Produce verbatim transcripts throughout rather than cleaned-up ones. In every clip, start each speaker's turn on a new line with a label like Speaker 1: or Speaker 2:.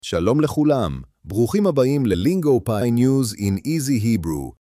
Speaker 1: שלום לכולם, ברוכים הבאים ל-Lingo Pi News in Easy Hebrew.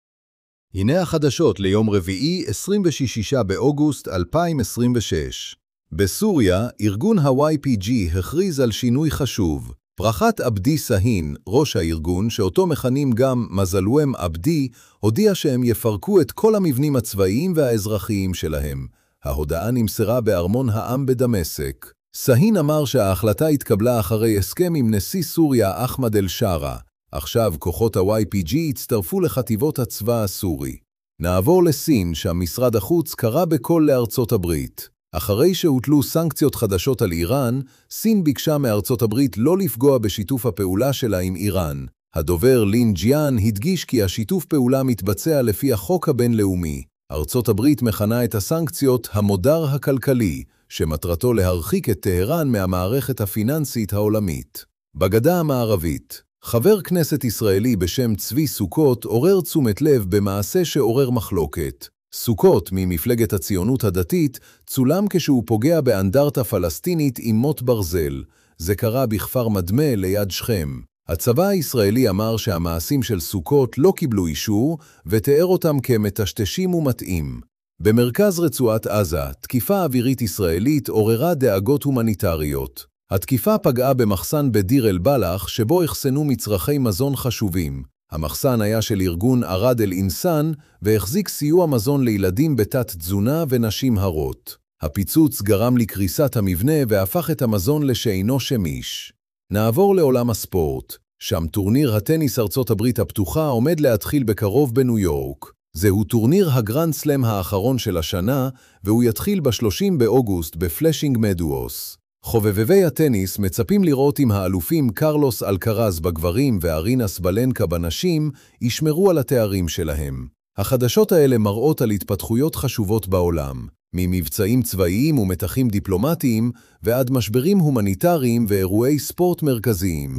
Speaker 1: הנה החדשות ליום רביעי, עשרים ושישה באוגוסט אלפיים עשרים ושש. בסוריה, ארגון ה-וואי פי ג'י הכריז על שינוי חשוב. פרחת עבדי סהין, ראש הארגון, שאותו מכנים גם מזלוהם עבדי, הודיע שהם יפרקו את כל המבנים הצבאיים והאזרחיים שלהם. ההודעה נמסרה בארמון העם בדמשק. סהין אמר שההחלטה התקבלה אחרי הסכם עם נשיא סוריה אחמד אל-שארה. עכשיו כוחות ה-וואי פי ג'י הצטרפו לחטיבות הצבא הסורי. נעבור לסין, שהמשרד החוץ קרא בקול לארצות הברית. אחרי שהוטלו סנקציות חדשות על איראן, סין ביקשה מארצות הברית לא לפגוע בשיתוף הפעולה שלה עם איראן. הדובר לין ג'יאן הדגיש כי השיתוף פעולה מתבצע לפי החוק הבינלאומי. ארצות הברית מכנה את הסנקציות המודר הכלכלי, שמטרתו להרחיק את טהרן מהמערכת הפיננסית העולמית. בגדה המערבית, חבר כנסת ישראלי בשם צבי סוכות עורר תשומת לב במעשה שעורר מחלוקת. סוכות ממפלגת הציונות הדתית צולם כשהוא פוגע באנדרטה פלסטינית עם מוט ברזל. זה קרה בכפר מדמה ליד שכם. הצבא הישראלי אמר שהמעשים של סוכות לא קיבלו אישור ותיאר אותם כמטשטשים ומטעים. במרכז רצועת עזה, תקיפה אווירית ישראלית עוררה דאגות הומניטריות. התקיפה פגעה במחסן בדיר אל-בלח שבו החסנו מצרכי מזון חשובים. המחסן היה של ארגון ערד אל-אינסן והחזיק סיוע מזון לילדים בתת תזונה ונשים הרות. הפיצוץ גרם לקריסת המבנה והפך את המזון לשאינו שמיש. נעבור לעולם הספורט. שם טורניר הטניס ארצות הברית הפתוחה עומד להתחיל בקרוב בניו יורק. זהו טורניר הגרנד סלאם האחרון של השנה, והוא יתחיל ב-שלושים באוגוסט בפלשינג מדואס. חובבי הטניס מצפים לראות אם האלופים קרלוס אלקרז בגברים וארינה סבלנקה בנשים ישמרו על התארים שלהם. החדשות האלה מראות על התפתחויות חשובות בעולם, ממבצעים צבאיים ומתחים דיפלומטיים ועד משברים הומניטריים ואירועי ספורט מרכזיים.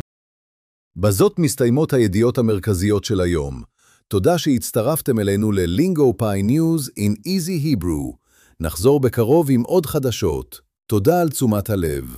Speaker 1: בזאת מסתיימות הידיעות המרכזיות של היום. תודה שהצטרפתם אלינו ל-Lingo Pi News in Easy Hebrew. נחזור בקרוב עם עוד חדשות. תודה על תשומת הלב.